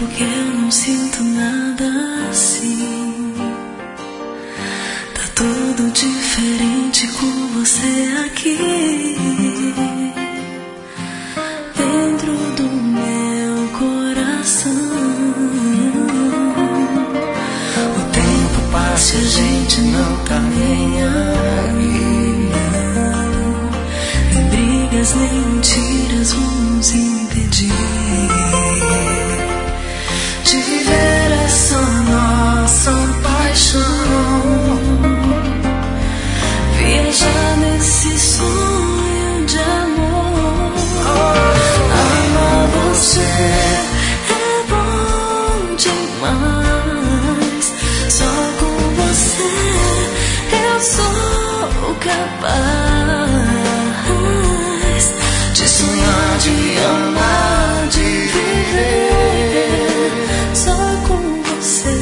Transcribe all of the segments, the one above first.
que eu não sinto nada assim. Tá tudo diferente com você aqui, dentro do meu coração. O tempo passa e a gente não tá nem aí. Nem brigas, nem mentiras vão nos impedir de viver essa nossa paixão, viajar nesse sonho de amor. Amar você é bom demais, só com você eu sou capaz de sonhar, de amar, de viver só com você.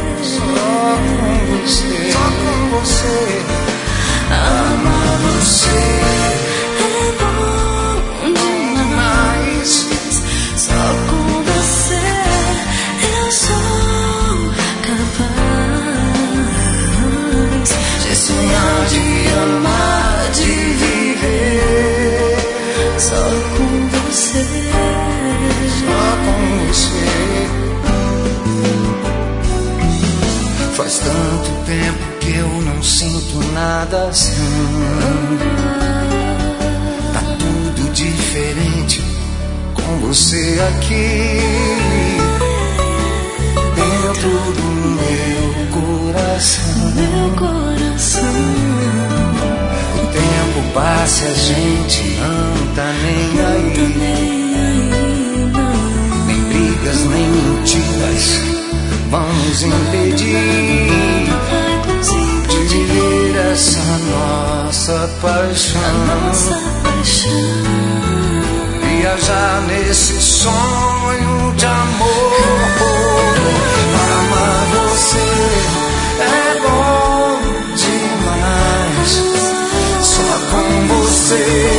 Só com você. Amar você é bom demais, só com você eu sou capaz de sonhar, de amar, de viver só com você. Só com você. Faz tanto tempo que eu não sinto nada assim. Tá tudo diferente com você aqui, dentro do meu coração. O tempo passa e a gente não tá nem aí. Nem brigas, nem mentiras vão nos impedir de viver essa nossa paixão. Viajar nesse sonho de amor. Amar você é bom demais, só com você